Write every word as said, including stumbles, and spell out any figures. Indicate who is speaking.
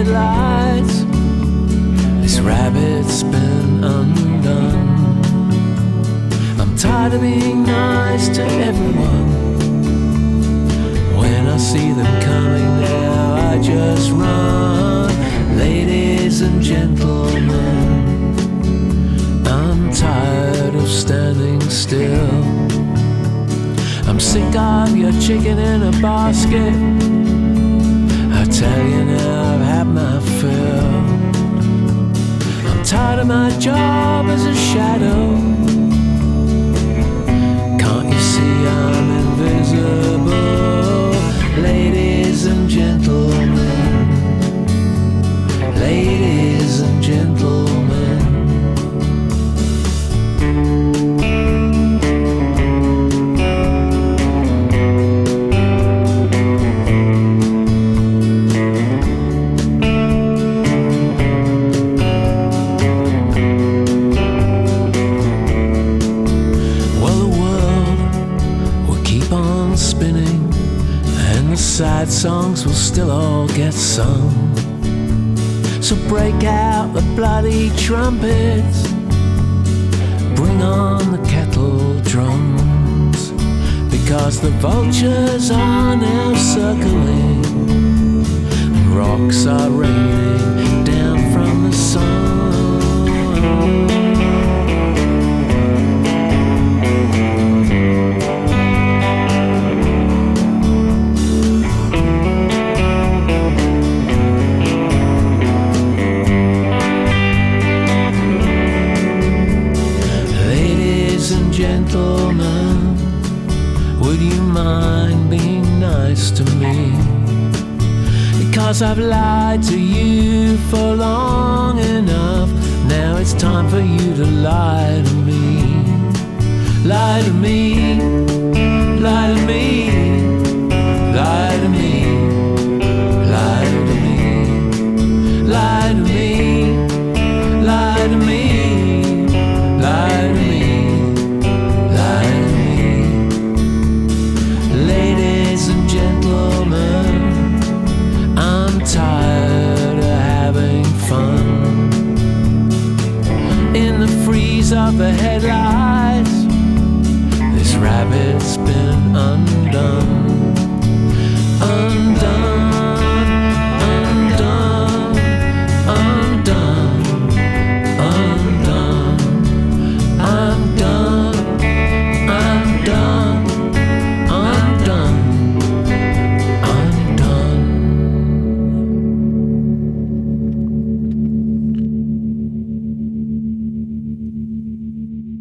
Speaker 1: headlights. This rabbit's been undone. I'm tired of being nice to everyone. When I see them coming now, I just run. Ladies and gentlemen, I'm tired of standing still. I'm sick of your chicken in a basket. I tell you now, I've had my fill. I'm tired of my job as a shadow. Can't you see I'm invisible? Ladies and gentlemen, ladies and gentlemen. Sad songs will still all get sung. So break out the bloody trumpets, bring on the kettle drums, because the vultures are now circling and rocks are raining down from the sun. Gentlemen, would you mind being nice to me? Because I've lied to you for long enough. Now it's time for you to lie to me. Lie to me, lie to me, lie to me, lie to me, lie to me, lie to me, lie to me. I'm tired of having fun in the freeze of the headlights.